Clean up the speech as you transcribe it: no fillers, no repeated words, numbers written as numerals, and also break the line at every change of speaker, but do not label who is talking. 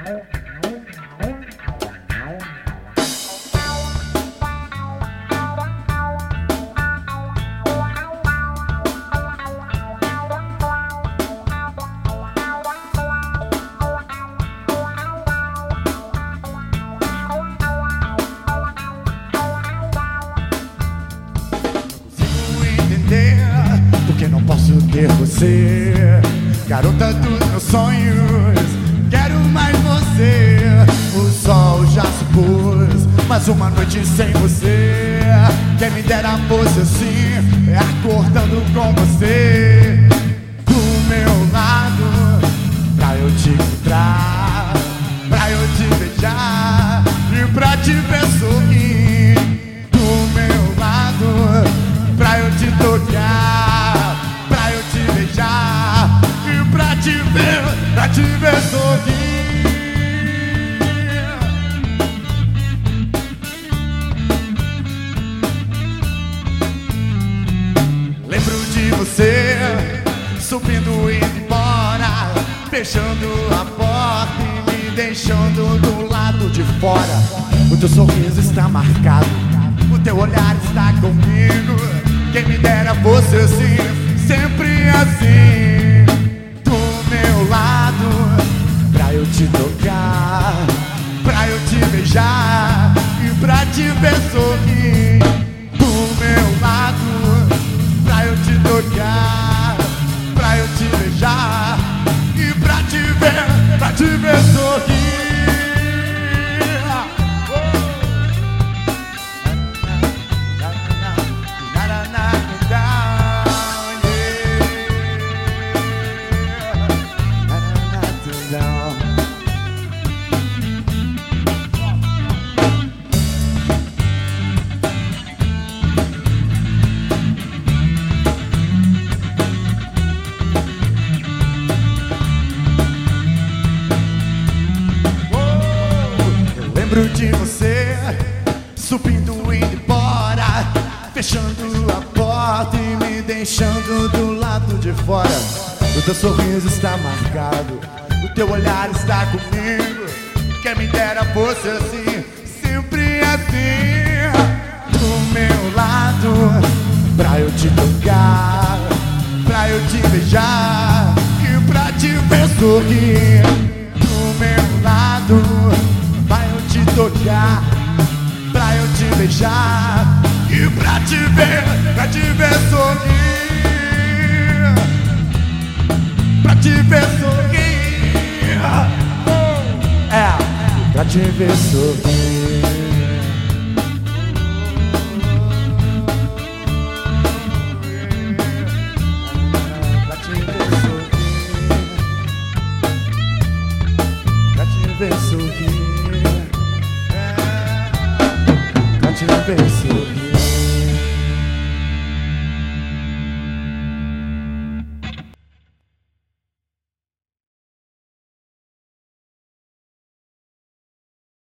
Porque não posso ter você, garota dos meus sonhos. Quero mais você. O sol já se pôs, mas uma noite sem você. Quem me dera fosse assim, acordando com você do meu lado, pra eu te encontrar, pra eu te beijar e pra te ver sorrir. Do meu lado, pra eu te tocar, pra eu te beijar e pra te ver sorrir. Lembro de você subindo e indo embora, fechando a porta e me deixando do lado de fora. O teu sorriso está marcado, o teu olhar está comigo. Quem me dera fosse assim, sempre assim. Do meu lado, pra eu te tocar, pra eu te beijar e pra te ver sorrir. Do meu lado, pra eu te tocar, pra eu te beijar e pra te ver sorrir. Lembro de você subindo e indo embora, fechando a porta e me deixando do lado de fora. O teu sorriso está marcado, o teu olhar está comigo. Quem me dera fosse assim, sempre assim. Do meu lado, pra eu te tocar, pra eu te beijar e pra te ver sorrir. Do meu lado, pra eu te tocar, pra eu te beijar e pra te ver sorrir. Pra te ver sorrir. Pra te ver sorrir. Pra te ver sorrir. Pra te ver sorrir. Pra te ver sorrir.